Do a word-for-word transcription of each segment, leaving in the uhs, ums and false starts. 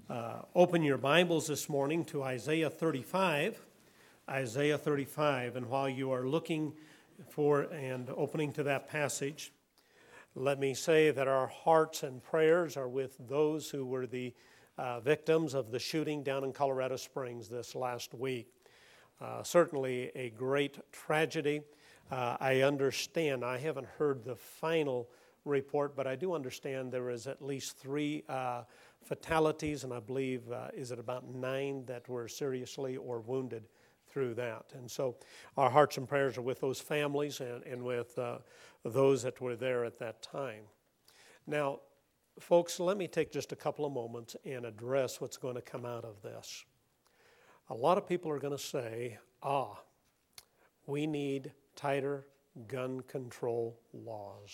Uh, open your Bibles this morning to Isaiah thirty-five. Isaiah thirty-five. And while you are looking for and opening to that passage, let me say that our hearts and prayers are with those who were the uh, victims of the shooting down in Colorado Springs this last week. Uh, certainly a great tragedy. Uh, I understand, I haven't heard the final report, but I do understand there is at least three uh, fatalities, and I believe, uh, is it about nine that were seriously or wounded through that. And so our hearts and prayers are with those families and, and with uh, those that were there at that time. Now, folks, let me take just a couple of moments and address what's going to come out of this. A lot of people are going to say, ah, we need tighter gun control laws.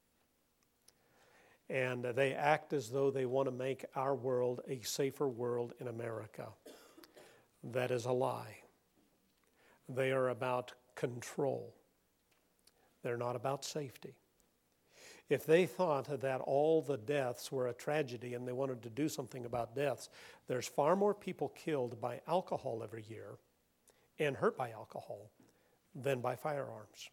And they act as though they want to make our world a safer world in America. That is a lie. They are about control. They're not about safety. If they thought that all the deaths were a tragedy and they wanted to do something about deaths, there's far more people killed by alcohol every year and hurt by alcohol than by firearms.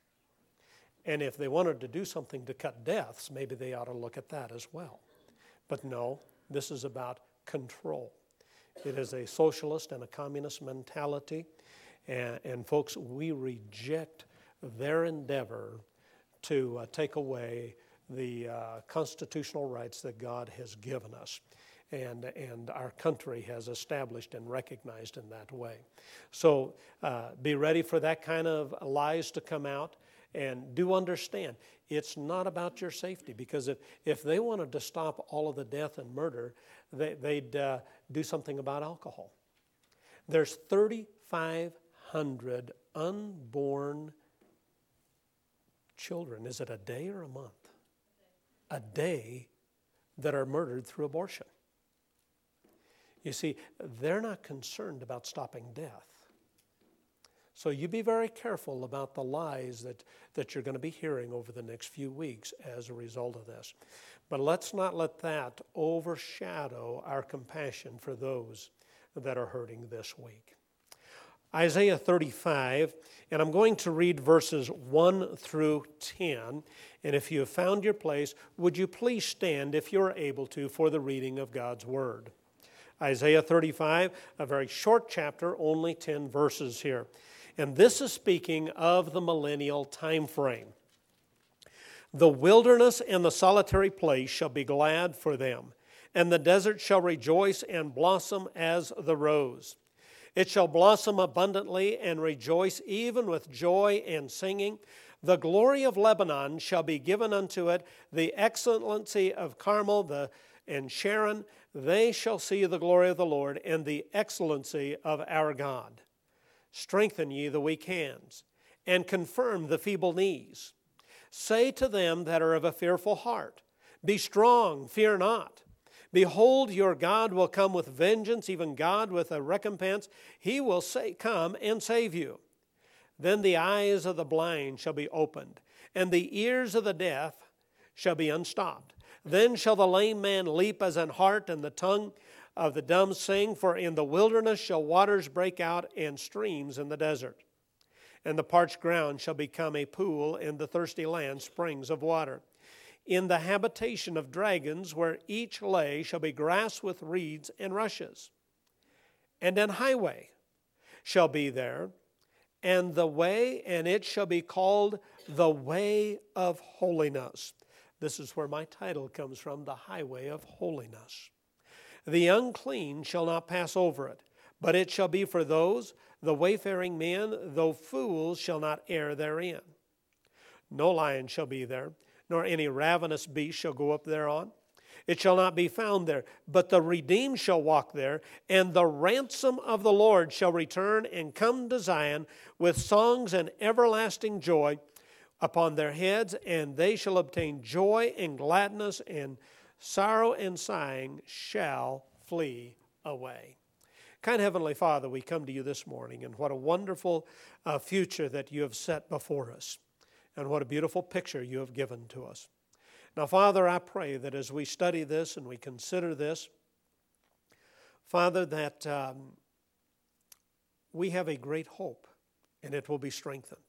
And if they wanted to do something to cut deaths, maybe they ought to look at that as well. But no, this is about control. It is a socialist and a communist mentality. And, and folks, we reject their endeavor to uh, take away the uh, constitutional rights that God has given us. And, and our country has established and recognized in that way. So uh, be ready for that kind of lies to come out. And do understand, it's not about your safety, because if, if they wanted to stop all of the death and murder, they, they'd uh, do something about alcohol. There's thirty-five hundred unborn children, is it a day or a month? A day that are murdered through abortion. You see, they're not concerned about stopping death. So you be very careful about the lies that, that you're going to be hearing over the next few weeks as a result of this. But let's not let that overshadow our compassion for those that are hurting this week. Isaiah thirty-five, and I'm going to read verses one through ten. And if you have found your place, would you please stand, if you're able to, for the reading of God's Word. Isaiah thirty-five, a very short chapter, only ten verses here. And this is speaking of the millennial time frame. The wilderness and the solitary place shall be glad for them, and the desert shall rejoice and blossom as the rose. It shall blossom abundantly and rejoice even with joy and singing. The glory of Lebanon shall be given unto it, the excellency of Carmel the, and Sharon. They shall see the glory of the Lord and the excellency of our God. Strengthen ye the weak hands, and confirm the feeble knees. Say to them that are of a fearful heart, be strong, fear not. Behold, your God will come with vengeance, even God with a recompense. He will say, come and save you. Then the eyes of the blind shall be opened, and the ears of the deaf shall be unstopped. Then shall the lame man leap as an hart, and the tongue of the dumb sing, for in the wilderness shall waters break out and streams in the desert. And the parched ground shall become a pool, and the thirsty land springs of water. In the habitation of dragons, where each lay, shall be grass with reeds and rushes. And an highway shall be there, and the way, and it shall be called the way of holiness. This is where my title comes from, the highway of holiness. The unclean shall not pass over it, but it shall be for those, the wayfaring men, though fools shall not err therein. No lion shall be there, nor any ravenous beast shall go up thereon. It shall not be found there, but the redeemed shall walk there, and the ransom of the Lord shall return and come to Zion with songs and everlasting joy upon their heads, and they shall obtain joy and gladness, and sorrow and sighing shall flee away. Kind Heavenly Father, we come to you this morning, and what a wonderful uh, future that you have set before us, and what a beautiful picture you have given to us. Now, Father, I pray that as we study this and we consider this, Father, that um, we have a great hope, and it will be strengthened.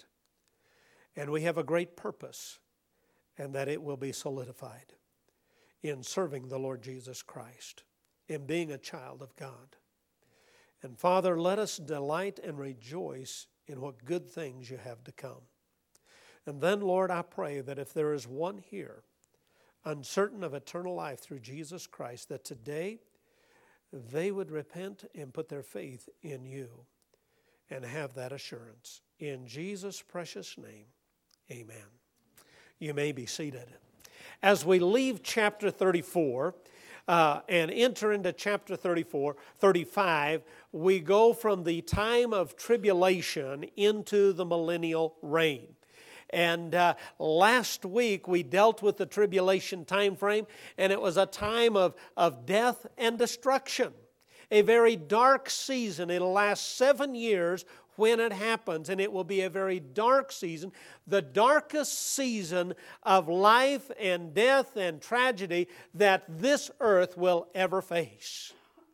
And we have a great purpose, and that it will be solidified in serving the Lord Jesus Christ, in being a child of God. And Father, let us delight and rejoice in what good things you have to come. And then, Lord, I pray that if there is one here uncertain of eternal life through Jesus Christ, that today they would repent and put their faith in you and have that assurance. In Jesus' precious name, amen. You may be seated. As we leave chapter thirty-four uh, and enter into chapter thirty-four, thirty-five, we go from the time of tribulation into the millennial reign. And uh, last week we dealt with the tribulation time frame, and it was a time of, of death and destruction. A very dark season. It'll last seven years when it happens, and it will be a very dark season, the darkest season of life and death and tragedy that this earth will ever face.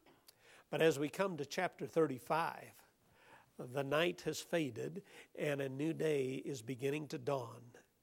But as we come to chapter thirty-five, the night has faded and a new day is beginning to dawn.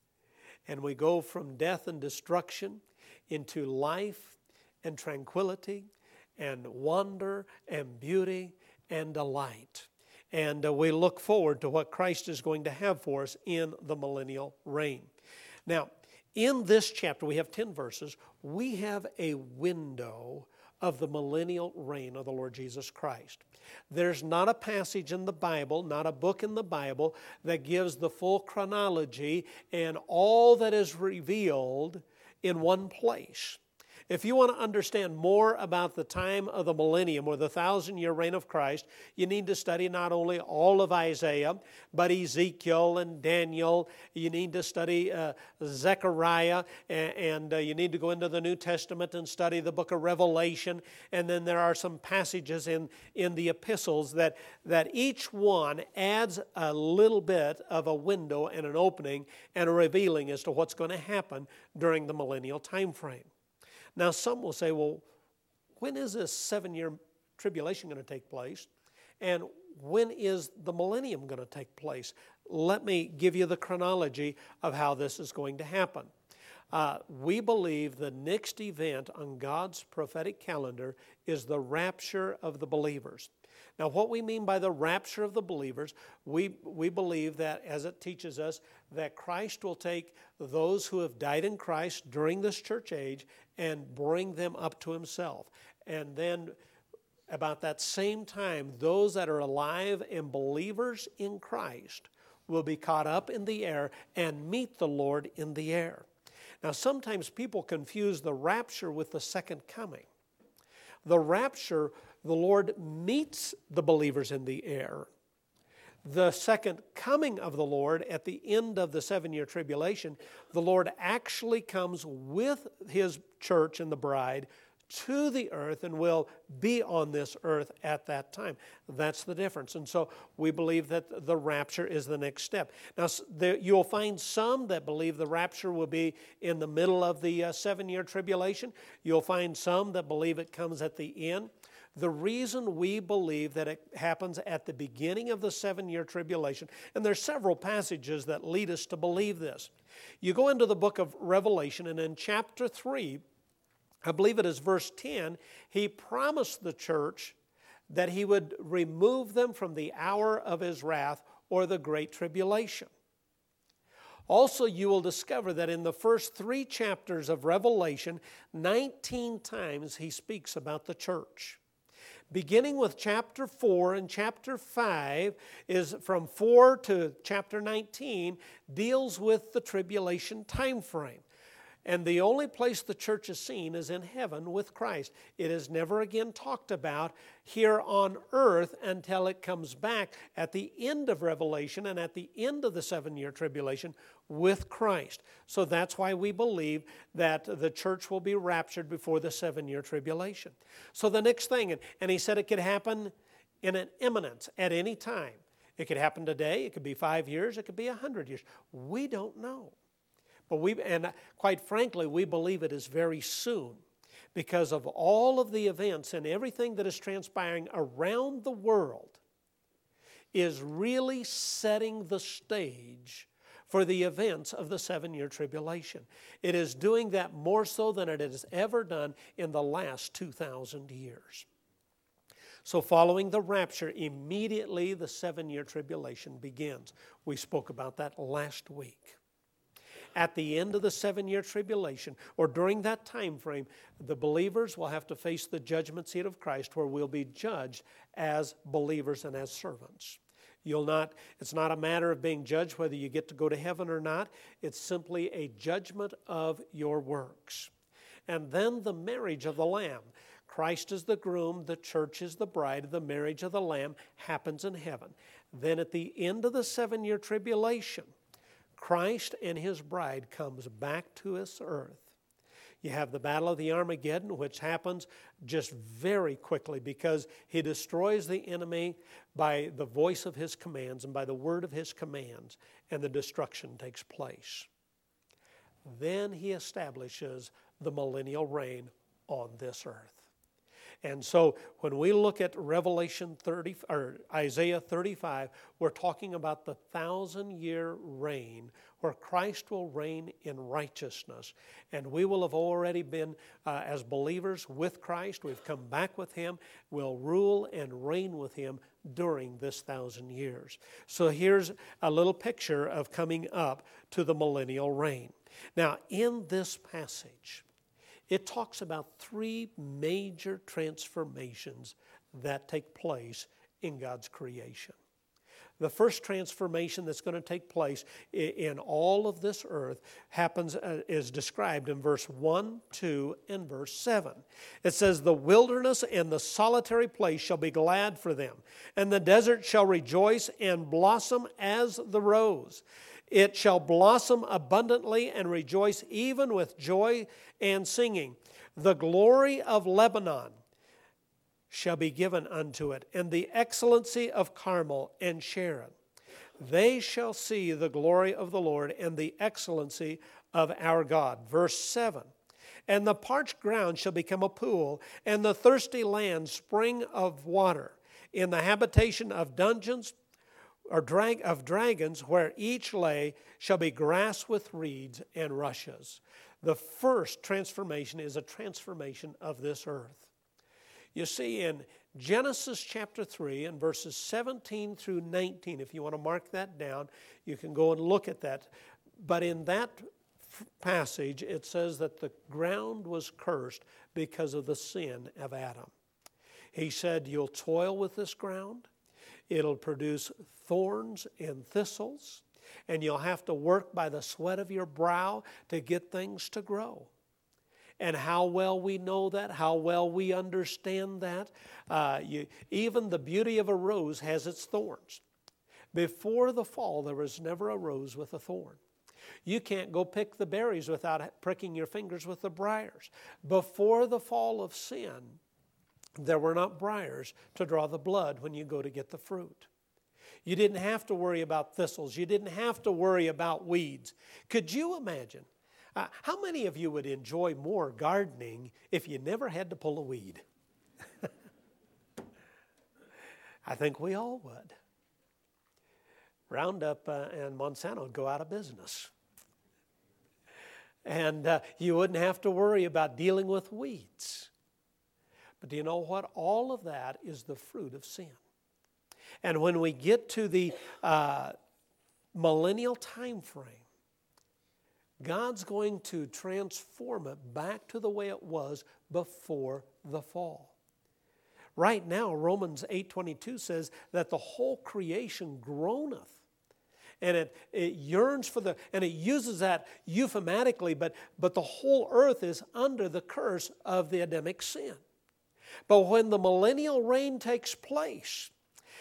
And we go from death and destruction into life and tranquility and wonder and beauty and delight. And uh, we look forward to what Christ is going to have for us in the millennial reign. Now, in this chapter, we have ten verses. We have a window of the millennial reign of the Lord Jesus Christ. There's not a passage in the Bible, not a book in the Bible, that gives the full chronology and all that is revealed in one place. If you want to understand more about the time of the millennium or the thousand-year reign of Christ, you need to study not only all of Isaiah, but Ezekiel and Daniel. You need to study uh, Zechariah, and, and uh, you need to go into the New Testament and study the book of Revelation. And then there are some passages in, in the epistles that, that each one adds a little bit of a window and an opening and a revealing as to what's going to happen during the millennial time frame. Now, some will say, well, when is this seven-year tribulation going to take place? And when is the millennium going to take place? Let me give you the chronology of how this is going to happen. Uh, we believe the next event on God's prophetic calendar is the rapture of the believers. Now, what we mean by the rapture of the believers, we, we believe that, as it teaches us, that Christ will take those who have died in Christ during this church age and bring them up to Himself. And then, about that same time, those that are alive and believers in Christ will be caught up in the air and meet the Lord in the air. Now, sometimes people confuse the rapture with the second coming. The rapture, the Lord meets the believers in the air. The second coming of the Lord at the end of the seven-year tribulation, the Lord actually comes with His church and the bride to the earth and will be on this earth at that time. That's the difference. And so we believe that the rapture is the next step. Now, there, you'll find some that believe the rapture will be in the middle of the uh, seven-year tribulation. You'll find some that believe it comes at the end. The reason we believe that it happens at the beginning of the seven-year tribulation, and there's several passages that lead us to believe this. You go into the book of Revelation, and in chapter three, I believe it is verse ten, He promised the church that He would remove them from the hour of His wrath or the great tribulation. Also, you will discover that in the first three chapters of Revelation, nineteen times He speaks about the church. Beginning with chapter four and chapter five, is from four to chapter nineteen, deals with the tribulation time frame. And the only place the church is seen is in heaven with Christ. It is never again talked about here on earth until it comes back at the end of Revelation and at the end of the seven-year tribulation with Christ. So that's why we believe that the church will be raptured before the seven-year tribulation. So the next thing, and, and he said it could happen in an imminence at any time. It could happen today, it could be five years, it could be a hundred years. We don't know. But we, and quite frankly, we believe it is very soon, because of all of the events and everything that is transpiring around the world is really setting the stage for the events of the seven-year tribulation. It is doing that more so than it has ever done in the last two thousand years. So following the rapture, immediately the seven-year tribulation begins. We spoke about that last week. At the end of the seven-year tribulation, or during that time frame, the believers will have to face the judgment seat of Christ, where we'll be judged as believers and as servants. You'll not, it's not a matter of being judged whether you get to go to heaven or not. It's simply a judgment of your works. And then the marriage of the Lamb. Christ is the groom, the church is the bride, the marriage of the Lamb happens in heaven. Then at the end of the seven-year tribulation, Christ and His bride comes back to this earth. You have the Battle of the Armageddon, which happens just very quickly because He destroys the enemy by the voice of His commands and by the word of His commands, and the destruction takes place. Then He establishes the millennial reign on this earth. And so when we look at Revelation thirty or Isaiah thirty-five, we're talking about the thousand-year reign where Christ will reign in righteousness. And we will have already been, uh, as believers, with Christ. We've come back with Him. We'll rule and reign with Him during this thousand years. So here's a little picture of coming up to the millennial reign. Now, in this passage, it talks about three major transformations that take place in God's creation. The first transformation that's going to take place in all of this earth happens, uh, is described in verse one, two, and verse seven. It says, "The wilderness and the solitary place shall be glad for them, and the desert shall rejoice and blossom as the rose. It shall blossom abundantly and rejoice even with joy and singing. The glory of Lebanon shall be given unto it, and the excellency of Carmel and Sharon. They shall see the glory of the Lord and the excellency of our God." Verse seven, "And the parched ground shall become a pool, and the thirsty land spring of water. In the habitation of dungeons or drag, of dragons, where each lay, shall be grass with reeds and rushes." The first transformation is a transformation of this earth. You see, in Genesis chapter three and verses seventeen through nineteen, if you want to mark that down, you can go and look at that. But in that passage, it says that the ground was cursed because of the sin of Adam. He said, "You'll toil with this ground. It'll produce thorns and thistles, and you'll have to work by the sweat of your brow to get things to grow." And how well we know that, how well we understand that. Uh, you, even the beauty of a rose has its thorns. Before the fall, there was never a rose with a thorn. You can't go pick the berries without pricking your fingers with the briars. Before the fall of sin, there were not briars to draw the blood when you go to get the fruit. You didn't have to worry about thistles. You didn't have to worry about weeds. Could you imagine? Uh, how many of you would enjoy more gardening if you never had to pull a weed? I think we all would. Roundup uh, and Monsanto would go out of business. And uh, you wouldn't have to worry about dealing with weeds. But do you know what? All of that is the fruit of sin. And when we get to the uh, millennial time frame, God's going to transform it back to the way it was before the fall. Right now, Romans eight twenty-two says that the whole creation groaneth. And it, it yearns for the, and it uses that euphemistically, but, but the whole earth is under the curse of the Adamic sin. But when the millennial reign takes place,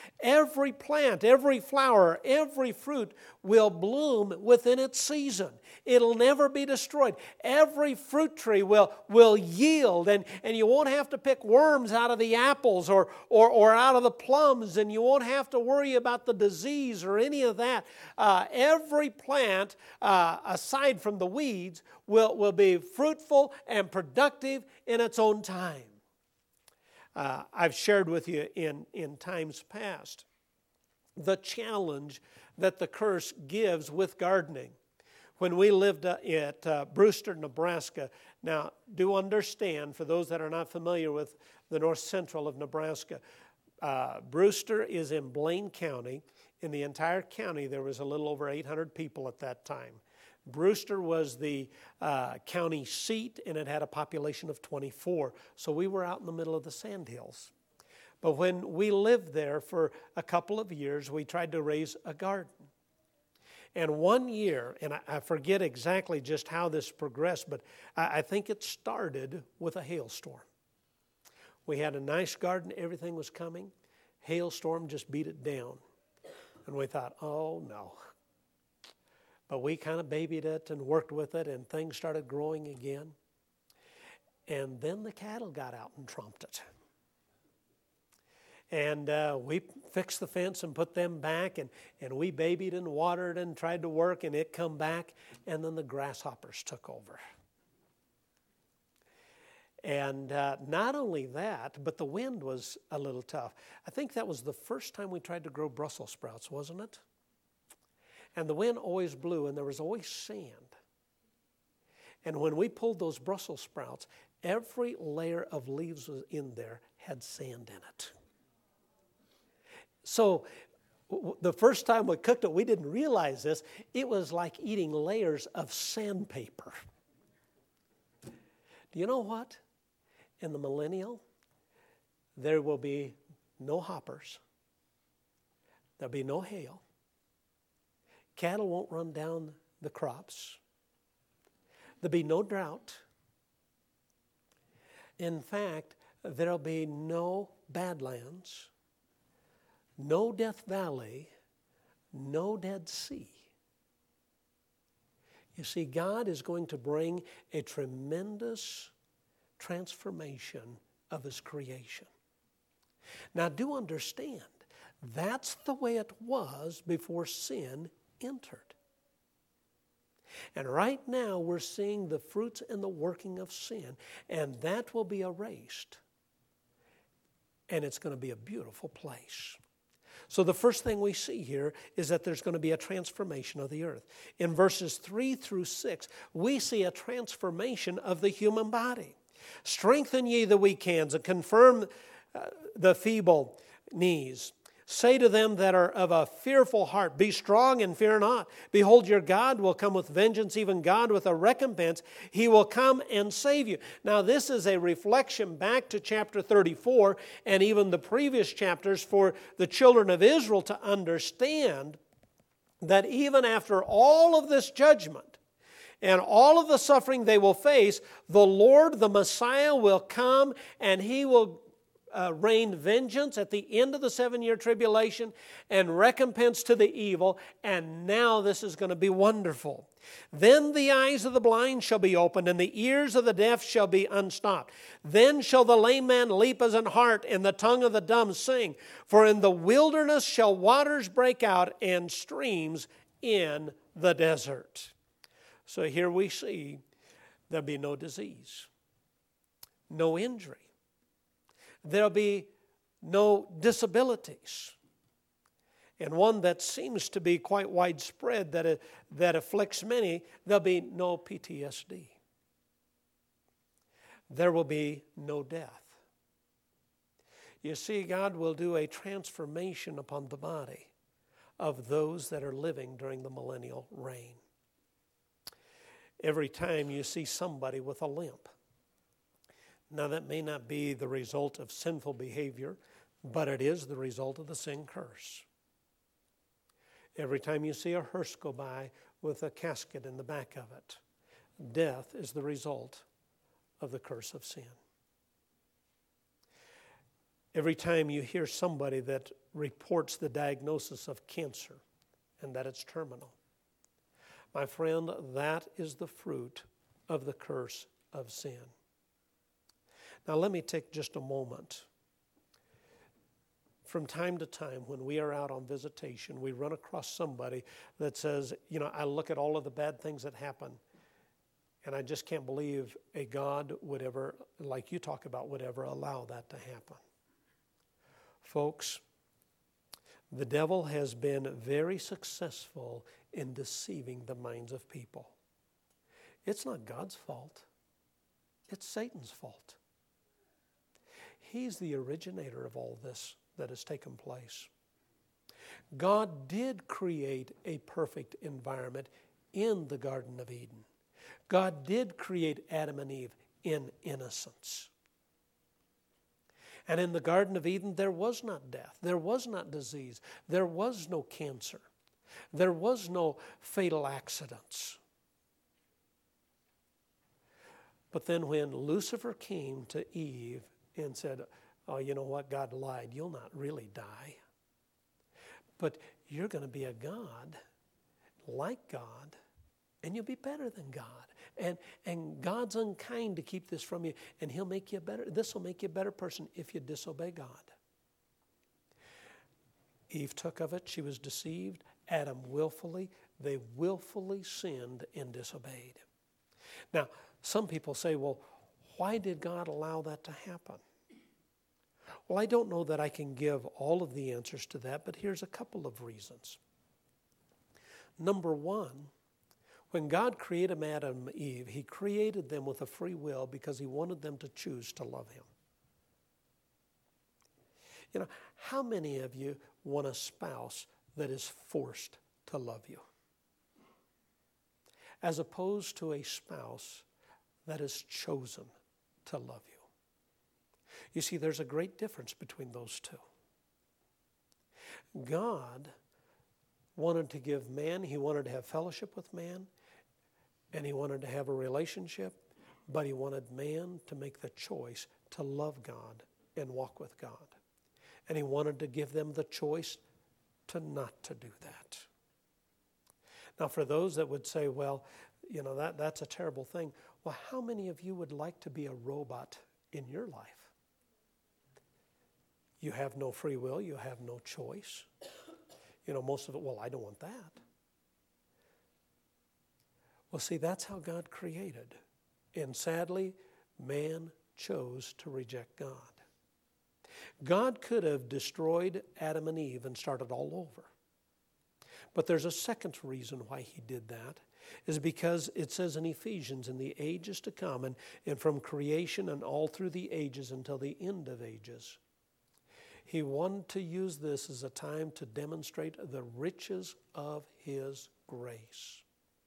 Every plant, every flower, every fruit will bloom within its season. It'll never be destroyed. Every fruit tree will, will yield, and, and you won't have to pick worms out of the apples or, or, or out of the plums, and you won't have to worry about the disease or any of that. Uh, every plant, uh, aside from the weeds, will, will be fruitful and productive in its own time. Uh, I've shared with you in, in times past the challenge that the curse gives with gardening. When we lived uh, at uh, Brewster, Nebraska, now do understand, for those that are not familiar with the north central of Nebraska, uh, Brewster is in Blaine County. In the entire county, there was a little over eight hundred people at that time. Brewster was the uh, county seat, and it had a population of twenty-four. So we were out in the middle of the sandhills. But when we lived there for a couple of years, we tried to raise a garden. And one year, and I, I forget exactly just how this progressed, but I, I think it started with a hailstorm. We had a nice garden, everything was coming. Hailstorm just beat it down. And we thought, oh no. But we kind of babied it and worked with it, and things started growing again. And then the cattle got out and trumped it. And uh, we fixed the fence and put them back, and, and we babied and watered and tried to work, and it come back, and then the grasshoppers took over. And uh, not only that, but the wind was a little tough. I think that was the first time we tried to grow Brussels sprouts, wasn't it? And the wind always blew, and there was always sand. And when we pulled those Brussels sprouts, every layer of leaves was in there had sand in it. So w- the first time we cooked it, we didn't realize this. It was like eating layers of sandpaper. Do you know what? In the millennial, there will be no hoppers. There'll be no hail. Cattle won't run down the crops. There'll be no drought. In fact, there'll be no badlands, no Death Valley, no Dead Sea. You see, God is going to bring a tremendous transformation of His creation. Now, do understand, that's the way it was before sin entered. And right now we're seeing the fruits and the working of sin, and that will be erased. And it's going to be a beautiful place. So the first thing we see here is that there's going to be a transformation of the earth. In verses three through six, we see a transformation of the human body. Strengthen ye the weak hands and confirm uh, the feeble knees. Say to them that are of a fearful heart, be strong and fear not. Behold, your God will come with vengeance, even God with a recompense. He will come and save you. Now, this is a reflection back to chapter thirty-four and even the previous chapters for the children of Israel to understand that even after all of this judgment and all of the suffering they will face, the Lord, the Messiah, will come and He will Uh, rain vengeance at the end of the seven-year tribulation and recompense to the evil, and now this is going to be wonderful. Then the eyes of the blind shall be opened, and the ears of the deaf shall be unstopped. Then shall the lame man leap as an hart, and the tongue of the dumb sing. For in the wilderness shall waters break out, and streams in the desert. So here we see there'll be no disease, no injury. There'll be no disabilities. And one that seems to be quite widespread, that, it, that afflicts many, there'll be no P T S D. There will be no death. You see, God will do a transformation upon the body of those that are living during the millennial reign. Every time you see somebody with a limp, now, that may not be the result of sinful behavior, but it is the result of the sin curse. Every time you see a hearse go by with a casket in the back of it, death is the result of the curse of sin. Every time you hear somebody that reports the diagnosis of cancer and that it's terminal. My friend, that is the fruit of the curse of sin. Now let me take just a moment. From time to time, when we are out on visitation, we run across somebody that says, you know, I look at all of the bad things that happen, and I just can't believe a God would ever, like you talk about, would ever allow that to happen. Folks, the devil has been very successful in deceiving the minds of people. It's not God's fault. It's Satan's fault. He's the originator of all this that has taken place. God did create a perfect environment in the Garden of Eden. God did create Adam and Eve in innocence. And in the Garden of Eden, there was not death. There was not disease. There was no cancer. There was no fatal accidents. But then when Lucifer came to Eve and said, oh, you know what, God lied. You'll not really die. But you're going to be a God, like God, and you'll be better than God. And, and God's unkind to keep this from you, and He'll make you a better, this will make you a better person if you disobey God. Eve took of it. She was deceived. Adam willfully. They willfully sinned and disobeyed. Now, some people say, well, why did God allow that to happen? Well, I don't know that I can give all of the answers to that, but here's a couple of reasons. Number one, when God created Adam and Eve, He created them with a free will because He wanted them to choose to love Him. You know, how many of you want a spouse that is forced to love you, as opposed to a spouse that is chosen to love you? You see, there's a great difference between those two. God wanted to give man, He wanted to have fellowship with man, and He wanted to have a relationship, but He wanted man to make the choice to love God and walk with God. And He wanted to give them the choice to not to do that. Now, for those that would say, well, you know, that, that's a terrible thing. Well, how many of you would like to be a robot in your life? You have no free will. You have no choice. You know, most of it, well, I don't want that. Well, see, that's how God created. And sadly, man chose to reject God. God could have destroyed Adam and Eve and started all over. But there's a second reason why He did that, is because it says in Ephesians, in the ages to come, and, and from creation and all through the ages until the end of ages, He wanted to use this as a time to demonstrate the riches of His grace.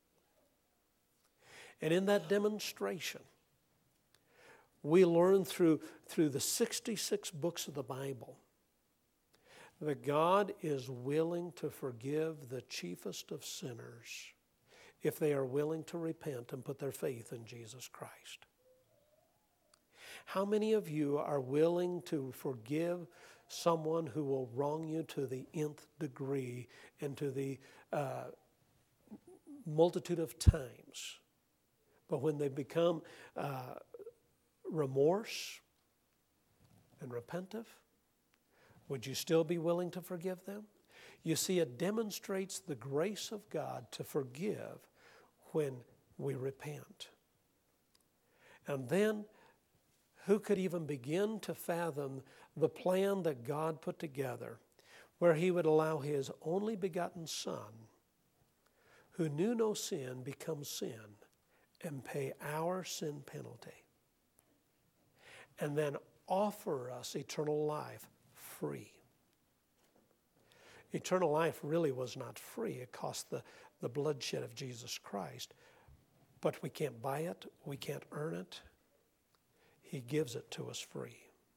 And in that demonstration, we learn through, through the sixty-six books of the Bible that God is willing to forgive the chiefest of sinners if they are willing to repent and put their faith in Jesus Christ. How many of you are willing to forgive someone who will wrong you to the nth degree and to the uh, multitude of times? But when they become uh, remorse and repentive, would you still be willing to forgive them? You see, it demonstrates the grace of God to forgive when we repent. And then, who could even begin to fathom the plan that God put together, where He would allow His only begotten Son, who knew no sin, become sin and pay our sin penalty, and then offer us eternal life free. Eternal life really was not free. It cost the, the bloodshed of Jesus Christ. But we can't buy it. We can't earn it. He gives it to us free.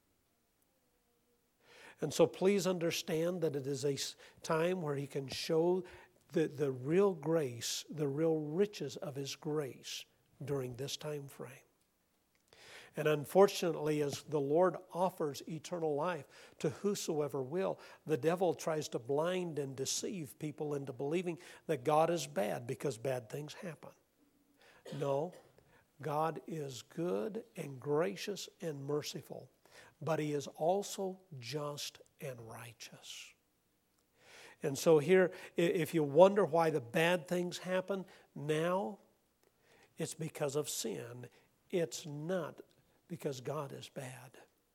And so please understand that it is a time where He can show the, the real grace, the real riches of His grace during this time frame. And unfortunately, as the Lord offers eternal life to whosoever will, the devil tries to blind and deceive people into believing that God is bad because bad things happen. No, God is good and gracious and merciful, but He is also just and righteous. And so here, if you wonder why the bad things happen now, it's because of sin. It's not because God is bad.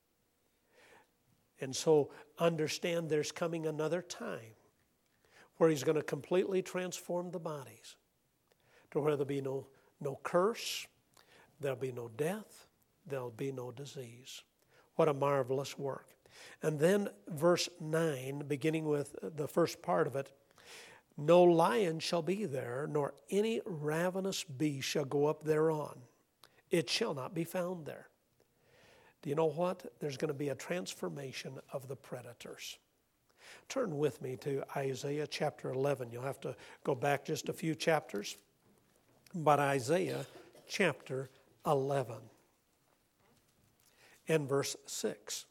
And so understand there's coming another time where He's going to completely transform the bodies to where there'll be no, no curse, there'll be no death, there'll be no disease. What a marvelous work. And then verse nine, beginning with the first part of it, no lion shall be there, nor any ravenous beast shall go up thereon. It shall not be found there. Do you know what? There's going to be a transformation of the predators. Turn with me to Isaiah chapter eleven. You'll have to go back just a few chapters. But Isaiah chapter eleven and verse six.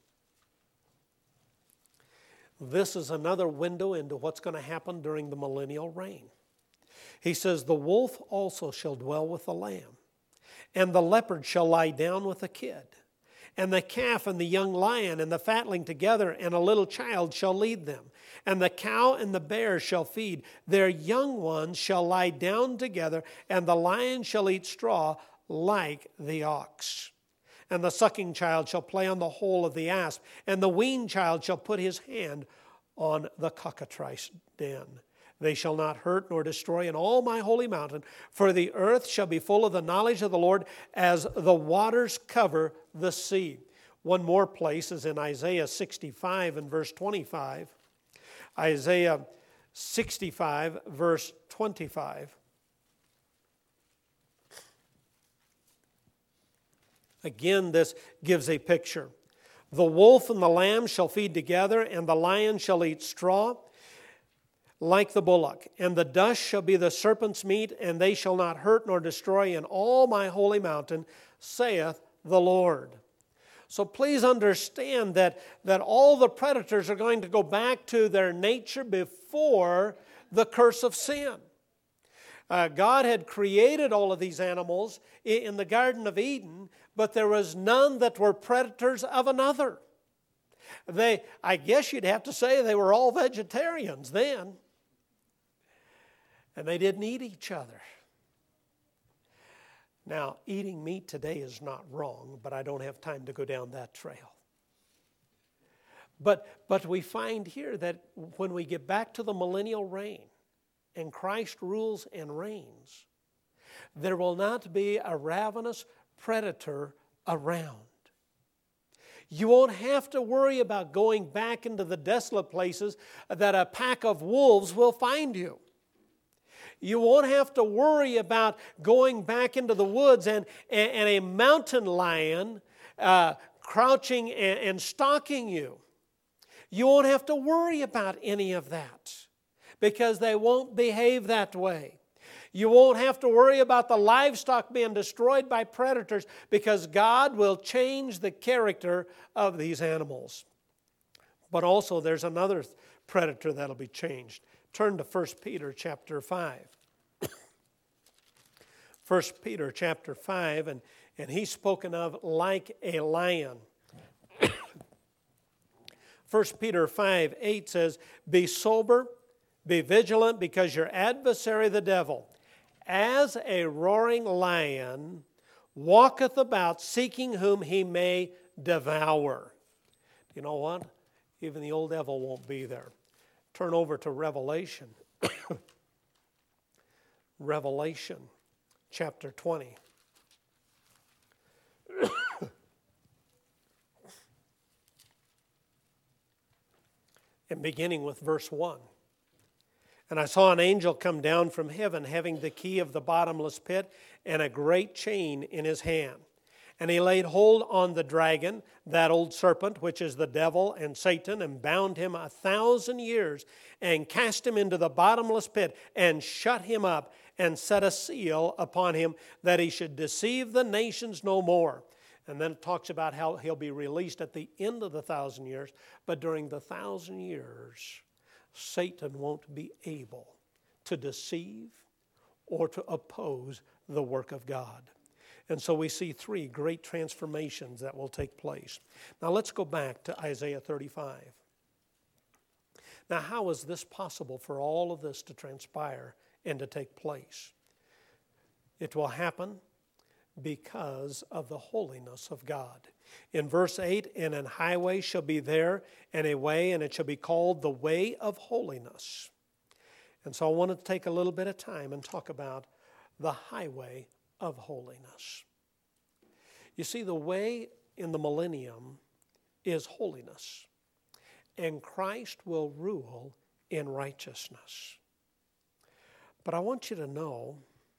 This is another window into what's going to happen during the millennial reign. He says, the wolf also shall dwell with the lamb, and the leopard shall lie down with the kid, and the calf and the young lion and the fatling together, and a little child shall lead them. And the cow and the bear shall feed. Their young ones shall lie down together, and the lion shall eat straw like the ox. And the sucking child shall play on the hole of the asp, and the weaned child shall put his hand on the cockatrice den. They shall not hurt nor destroy in all my holy mountain, for the earth shall be full of the knowledge of the Lord as the waters cover the sea. One more place is in Isaiah sixty-five and verse twenty-five. Isaiah sixty-five, verse twenty-five. Again, this gives a picture. The wolf and the lamb shall feed together, and the lion shall eat straw like the bullock. And the dust shall be the serpent's meat, and they shall not hurt nor destroy in all my holy mountain, saith the Lord. So please understand that, that all the predators are going to go back to their nature before the curse of sin. Uh, God had created all of these animals in the Garden of Eden, but there was none that were predators of another. They, I guess you'd have to say they were all vegetarians then. And they didn't eat each other. Now, eating meat today is not wrong, but I don't have time to go down that trail. But, but we find here that when we get back to the millennial reign, and Christ rules and reigns, there will not be a ravenous predator around. You won't have to worry about going back into the desolate places that a pack of wolves will find you. You won't have to worry about going back into the woods and, and, and a mountain lion uh, crouching and, and stalking you. You won't have to worry about any of that, because they won't behave that way. You won't have to worry about the livestock being destroyed by predators, because God will change the character of these animals. But also there's another predator that'll be changed. Turn to First Peter chapter five. First Peter chapter five, and, and he's spoken of like a lion. First Peter five eight says, be sober, be vigilant, because your adversary the devil, as a roaring lion, walketh about, seeking whom he may devour. You know what? Even the old devil won't be there. Turn over to Revelation. Revelation chapter twenty. And beginning with verse one. And I saw an angel come down from heaven, having the key of the bottomless pit and a great chain in his hand. And he laid hold on the dragon, that old serpent, which is the devil and Satan, and bound him a thousand years, and cast him into the bottomless pit, and shut him up, and set a seal upon him, that he should deceive the nations no more, And then it talks about how he'll be released at the end of the thousand years. But during the thousand years, Satan won't be able to deceive or to oppose the work of God. And so we see three great transformations that will take place. Now let's go back to Isaiah thirty-five. Now how is this possible for all of this to transpire and to take place? It will happen because of the holiness of God. In verse eight, and an highway shall be there, and a way, and it shall be called the way of holiness. And so I want to take a little bit of time and talk about the highway of holiness. You see, the way in the millennium is holiness, and Christ will rule in righteousness. But I want you to know,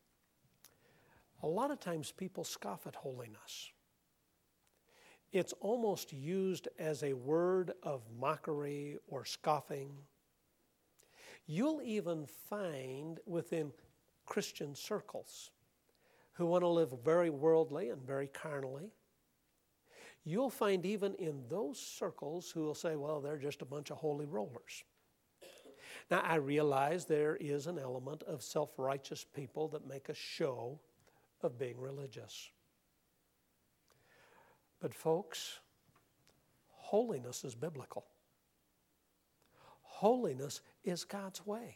a lot of times people scoff at holiness. It's almost used as a word of mockery or scoffing. You'll even find within Christian circles who want to live very worldly and very carnally, you'll find even in those circles who will say, well, they're just a bunch of holy rollers. Now, I realize there is an element of self-righteous people that make a show of being religious. But folks, holiness is biblical. Holiness is God's way.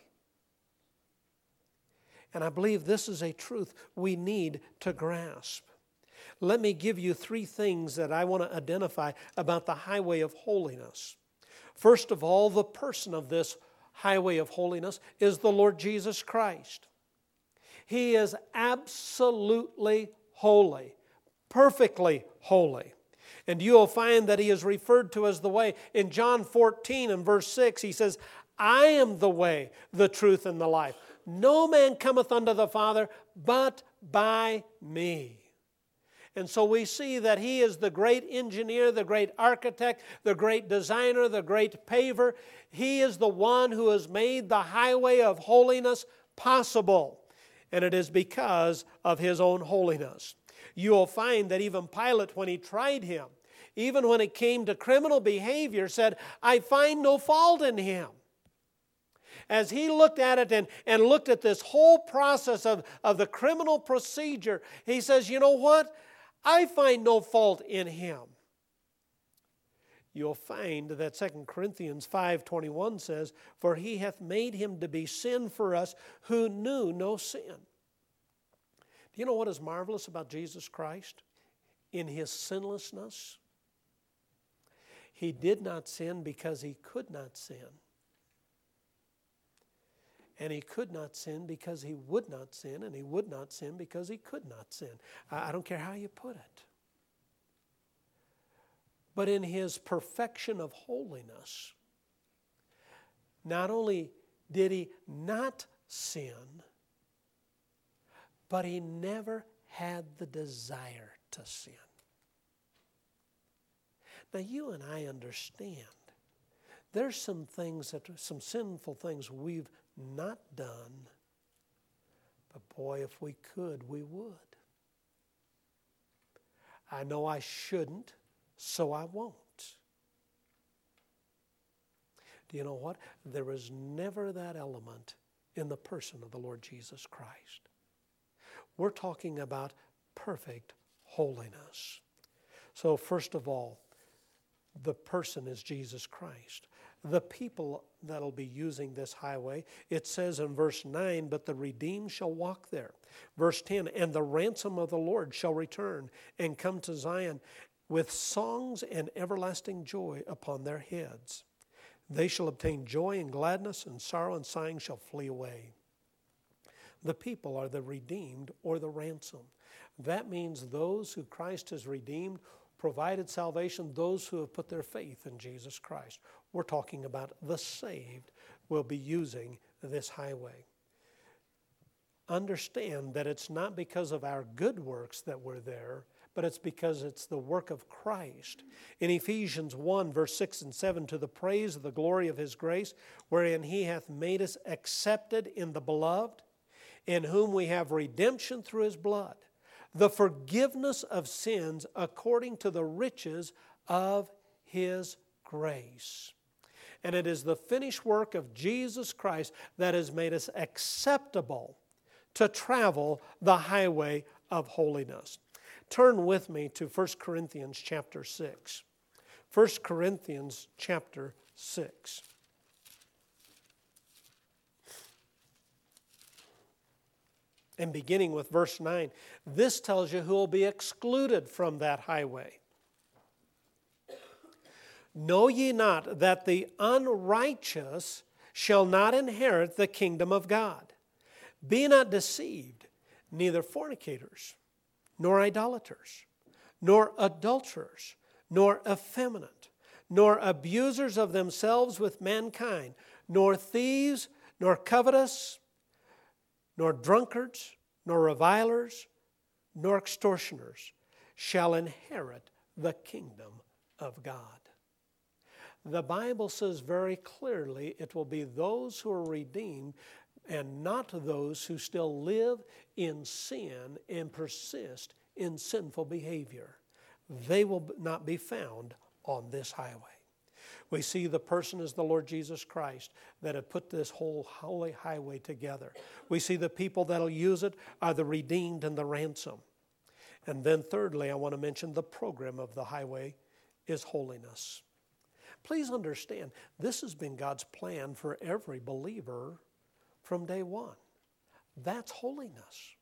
And I believe this is a truth we need to grasp. Let me give you three things that I want to identify about the highway of holiness. First of all, the person of this highway of holiness is the Lord Jesus Christ. He is absolutely holy, perfectly holy. And you will find that he is referred to as the way. In John fourteen and verse six, he says, I am the way, the truth, and the life. No man cometh unto the Father but by me. And so we see that he is the great engineer, the great architect, the great designer, the great paver. He is the one who has made the highway of holiness possible. And it is because of his own holiness. You will find that even Pilate, when he tried him, even when it came to criminal behavior, said, I find no fault in him. As he looked at it and, and looked at this whole process of, of the criminal procedure, he says, you know what? I find no fault in him. You'll find that Second Corinthians five twenty-one says, for he hath made him to be sin for us who knew no sin. Do you know what is marvelous about Jesus Christ? In his sinlessness, he did not sin because he could not sin. And he could not sin because he would not sin, and he would not sin because he could not sin. I don't care how you put it. But in his perfection of holiness, not only did he not sin, but he never had the desire to sin. Now you and I understand there's some things that, some sinful things we've not done, but boy, if we could, we would. I know I shouldn't, so I won't. Do you know what? There is never that element in the person of the Lord Jesus Christ. We're talking about perfect holiness. So first of all, the person is Jesus Christ. The people that'll be using this highway, it says in verse nine, but the redeemed shall walk there. Verse ten, and the ransom of the Lord shall return and come to Zion with songs and everlasting joy upon their heads. They shall obtain joy and gladness, and sorrow and sighing shall flee away. The people are the redeemed or the ransom. That means those who Christ has redeemed, provided salvation, those who have put their faith in Jesus Christ. We're talking about the saved will be using this highway. Understand that it's not because of our good works that we're there, but it's because it's the work of Christ. In Ephesians one, verse six and seven, to the praise of the glory of his grace, wherein he hath made us accepted in the beloved, in whom we have redemption through his blood, the forgiveness of sins according to the riches of His grace. And it is the finished work of Jesus Christ that has made us acceptable to travel the highway of holiness. Turn with me to First Corinthians chapter six. First Corinthians chapter six. And beginning with verse nine, this tells you who will be excluded from that highway. Know ye not that the unrighteous shall not inherit the kingdom of God? Be not deceived, neither fornicators, nor idolaters, nor adulterers, nor effeminate, nor abusers of themselves with mankind, nor thieves, nor covetous, nor drunkards, nor revilers, nor extortioners shall inherit the kingdom of God. The Bible says very clearly it will be those who are redeemed and not those who still live in sin and persist in sinful behavior. They will not be found on this highway. We see the person is the Lord Jesus Christ that have put this whole holy highway together. We see the people that will use it are the redeemed and the ransom. And then thirdly, I want to mention the program of the highway is holiness. Please understand, this has been God's plan for every believer from day one. That's holiness.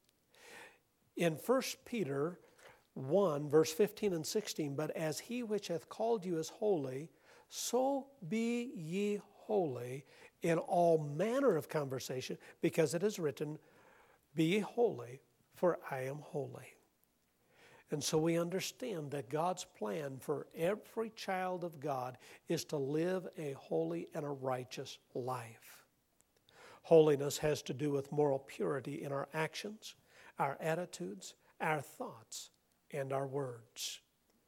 In First Peter one, verse fifteen and sixteen, but as he which hath called you is holy, so be ye holy in all manner of conversation, because it is written, be ye holy, for I am holy. And so we understand that God's plan for every child of God is to live a holy and a righteous life. Holiness has to do with moral purity in our actions, our attitudes, our thoughts, and our words.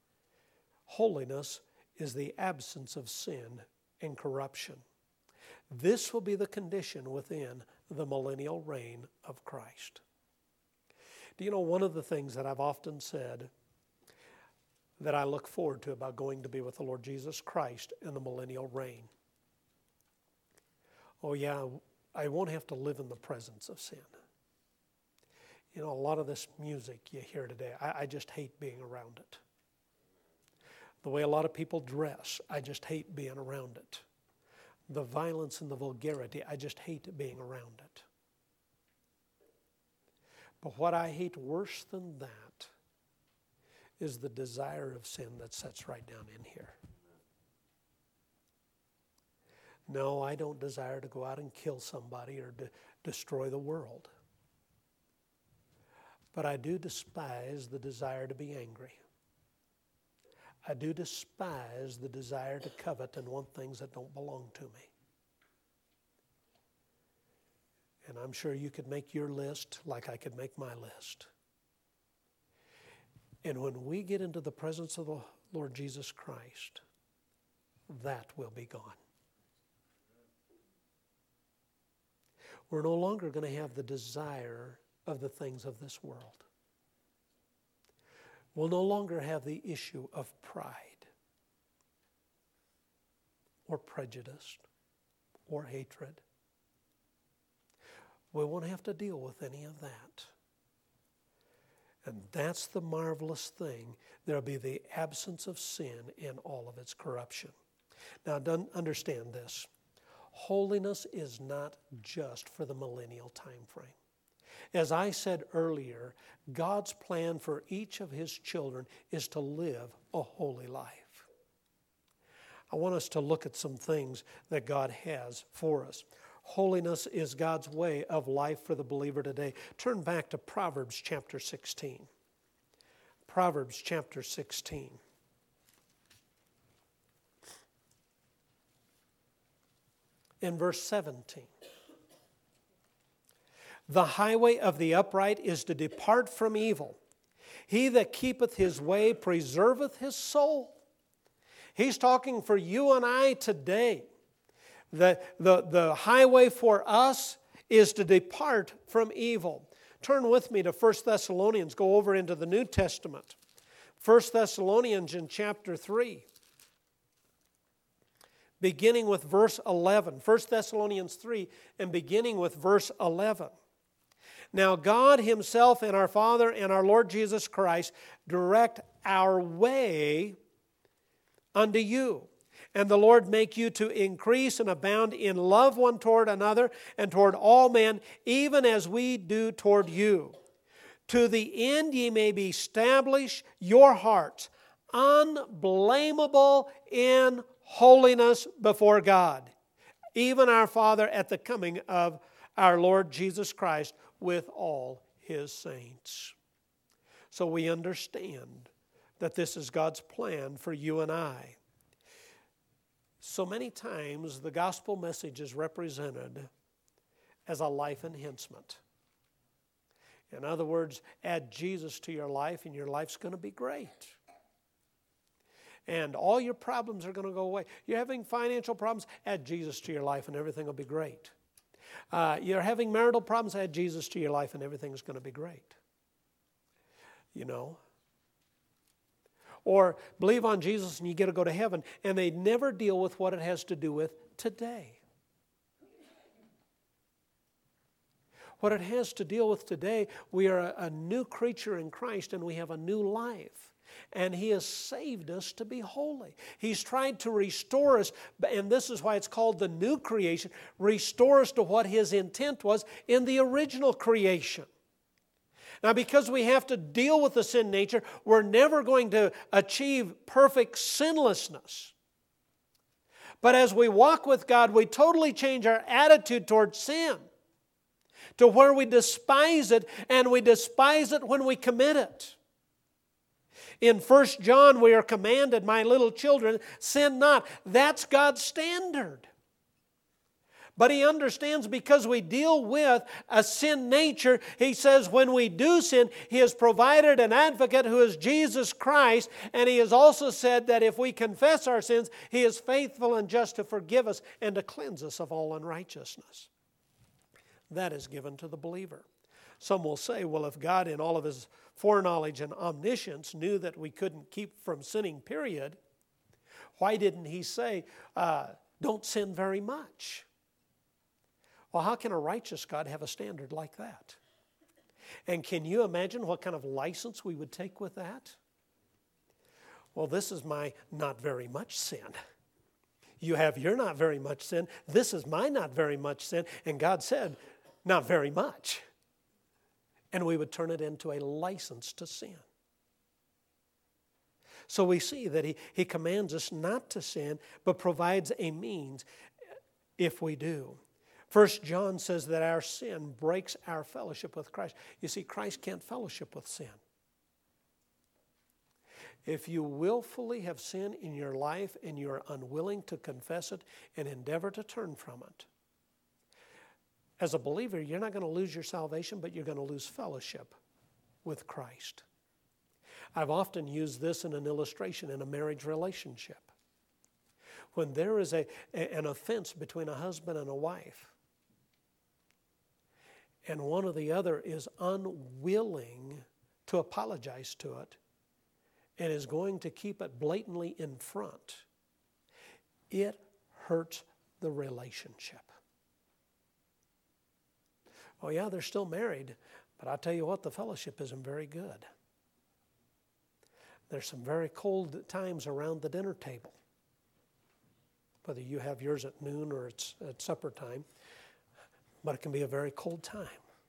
Holiness is the absence of sin and corruption. This will be the condition within the millennial reign of Christ. Do you know one of the things that I've often said that I look forward to about going to be with the Lord Jesus Christ in the millennial reign? Oh yeah, I won't have to live in the presence of sin. You know, a lot of this music you hear today, I, I just hate being around it. The way a lot of people dress, I just hate being around it. The violence and the vulgarity, I just hate being around it. But what I hate worse than that is the desire of sin that sits right down in here. No, I don't desire to go out and kill somebody or to destroy the world. But I do despise the desire to be angry. I do despise the desire to covet and want things that don't belong to me. And I'm sure you could make your list like I could make my list. And when we get into the presence of the Lord Jesus Christ, that will be gone. We're no longer going to have the desire of the things of this world. We'll no longer have the issue of pride or prejudice or hatred. We won't have to deal with any of that. And that's the marvelous thing. There'll be the absence of sin in all of its corruption. Now, understand this. Holiness is not just for the millennial time frame. As I said earlier, God's plan for each of His children is to live a holy life. I want us to look at some things that God has for us. Holiness is God's way of life for the believer today. Turn back to Proverbs chapter sixteen. Proverbs chapter sixteen. In verse seventeen. The highway of the upright is to depart from evil. He that keepeth his way preserveth his soul. He's talking for you and I today. The, the, the highway for us is to depart from evil, Turn with me to First Thessalonians. Go over into the New Testament. First Thessalonians in chapter three. Beginning with verse eleven. First Thessalonians three and beginning with verse eleven. Now God Himself and our Father and our Lord Jesus Christ direct our way unto you. And the Lord make you to increase and abound in love one toward another and toward all men, even as we do toward you. To the end ye may be established your hearts, unblameable in holiness before God, even our Father at the coming of our Lord Jesus Christ with all His saints. So we understand that this is God's plan for you and I. So many times the gospel message is represented as a life enhancement. In other words, add Jesus to your life and your life's going to be great. And all your problems are going to go away. You're having financial problems, add Jesus to your life and everything will be great. Uh, you're having marital problems, add Jesus to your life and everything's going to be great. You know? Or believe on Jesus and you get to go to heaven, and they never deal with what it has to do with today. What it has to deal with today, we are a, a new creature in Christ and we have a new life. And He has saved us to be holy. He's tried to restore us, and this is why it's called the new creation, restore us to what His intent was in the original creation. Now, because we have to deal with the sin nature, we're never going to achieve perfect sinlessness. But as we walk with God, we totally change our attitude towards sin to where we despise it, and we despise it when we commit it. In First John, we are commanded, my little children, sin not. That's God's standard. But He understands because we deal with a sin nature, He says when we do sin, He has provided an advocate who is Jesus Christ, and He has also said that if we confess our sins, He is faithful and just to forgive us and to cleanse us of all unrighteousness. That is given to the believer. Some will say, well, if God in all of His foreknowledge and omniscience knew that we couldn't keep from sinning, period, why didn't He say, uh, don't sin very much? Well, how can a righteous God have a standard like that? And can you imagine what kind of license we would take with that? Well, this is my not very much sin. You have your not very much sin. This is my not very much sin. And God said, not very much. And we would turn it into a license to sin. So we see that he, he commands us not to sin, but provides a means if we do. First John says that our sin breaks our fellowship with Christ. You see, Christ can't fellowship with sin. If you willfully have sin in your life and you are unwilling to confess it and endeavor to turn from it, as a believer, you're not going to lose your salvation, but you're going to lose fellowship with Christ. I've often used this in an illustration in a marriage relationship. When there is a, an offense between a husband and a wife, and one or the other is unwilling to apologize to it, and is going to keep it blatantly in front, it hurts the relationship. Oh yeah, they're still married, but I tell you what, the fellowship isn't very good. There's some very cold times around the dinner table. Whether you have yours at noon or it's at supper time, but it can be a very cold time.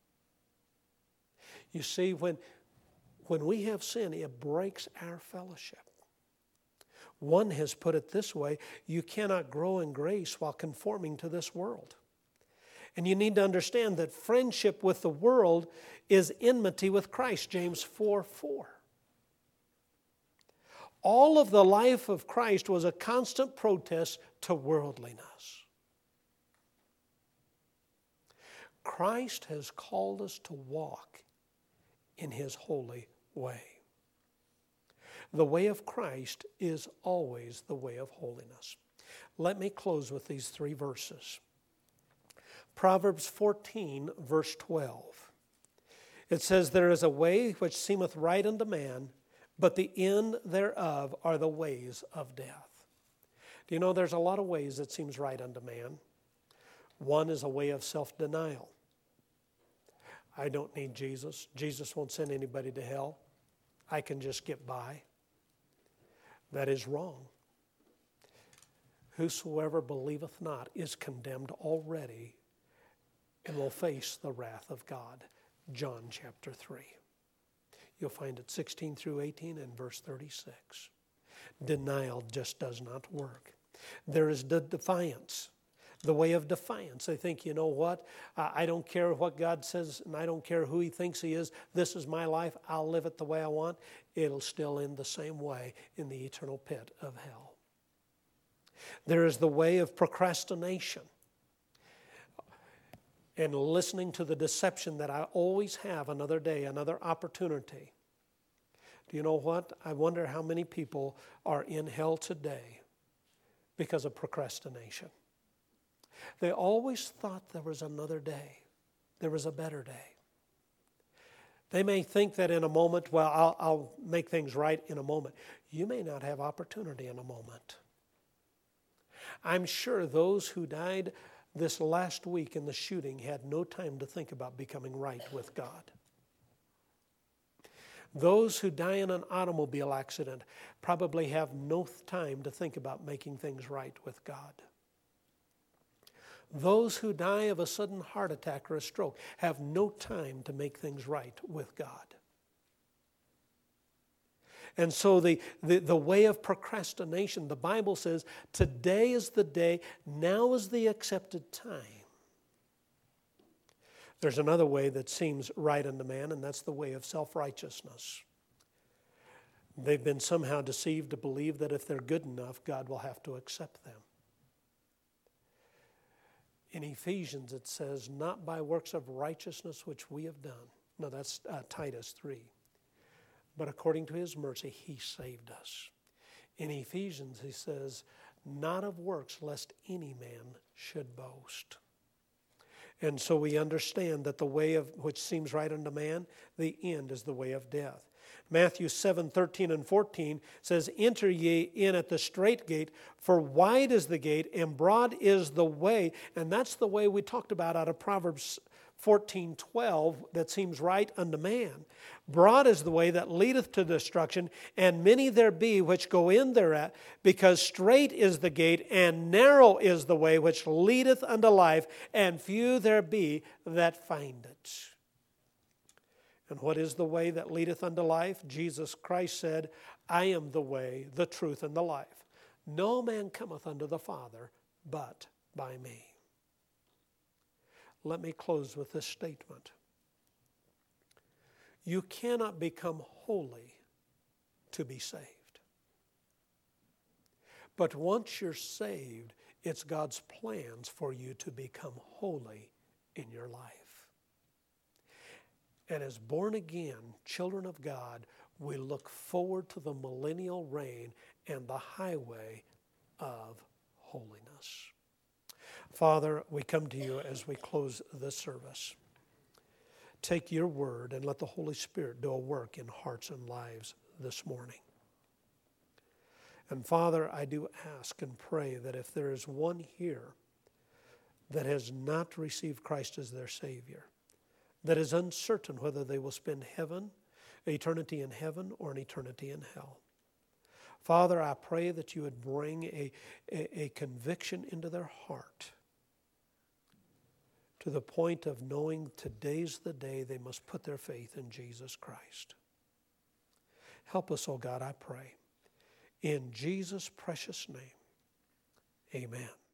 You see, when, when we have sin, it breaks our fellowship. One has put it this way, you cannot grow in grace while conforming to this world. And you need to understand that friendship with the world is enmity with Christ, James four four. All of the life of Christ was a constant protest to worldliness. Christ has called us to walk in His holy way. The way of Christ is always the way of holiness. Let me close with these three verses. Proverbs fourteen, verse twelve. It says, there is a way which seemeth right unto man, but the end thereof are the ways of death. Do you know there's a lot of ways that seems right unto man? One is a way of self-denial. I don't need Jesus. Jesus won't send anybody to hell. I can just get by. That is wrong. Whosoever believeth not is condemned already and will face the wrath of God. John chapter three. You'll find it sixteen through eighteen and verse thirty-six. Denial just does not work. There is the defiance, the way of defiance. They think, you know what, I don't care what God says and I don't care who He thinks He is. This is my life. I'll live it the way I want. It'll still end the same way in the eternal pit of hell. There is the way of procrastination and listening to the deception that I always have another day, another opportunity. Do you know what? I wonder how many people are in hell today because of procrastination. They always thought there was another day. There was a better day. They may think that in a moment, well, I'll, I'll make things right in a moment. You may not have opportunity in a moment. I'm sure those who died this last week in the shooting had no time to think about becoming right with God. Those who die in an automobile accident probably have no time to think about making things right with God. Those who die of a sudden heart attack or a stroke have no time to make things right with God. And so the, the, the way of procrastination, the Bible says, today is the day, now is the accepted time. There's another way that seems right unto man, and that's the way of self-righteousness. They've been somehow deceived to believe that if they're good enough, God will have to accept them. In Ephesians it says, not by works of righteousness which we have done. No, that's uh, Titus three. But according to His mercy, He saved us. In Ephesians, he says, not of works, lest any man should boast. And so we understand that the way of which seems right unto man, the end is the way of death. Matthew seven, thirteen and fourteen says, enter ye in at the strait gate, for wide is the gate, and broad is the way. And that's the way we talked about out of Proverbs fourteen twelve that seems right unto man. Broad is the way that leadeth to destruction, and many there be which go in thereat, because strait is the gate, and narrow is the way which leadeth unto life, and few there be that find it. And what is the way that leadeth unto life? Jesus Christ said, I am the way, the truth, and the life. No man cometh unto the Father but by me. Let me close with this statement. You cannot become holy to be saved. But once you're saved, it's God's plans for you to become holy in your life. And as born again children of God, we look forward to the millennial reign and the highway of holiness. Father, we come to you as we close this service. Take your word and let the Holy Spirit do a work in hearts and lives this morning. And Father, I do ask and pray that if there is one here that has not received Christ as their Savior, that is uncertain whether they will spend heaven, eternity in heaven, or an eternity in hell, Father, I pray that you would bring a, a, a conviction into their heart to the point of knowing today's the day they must put their faith in Jesus Christ. Help us, oh God, I pray. In Jesus' precious name, amen.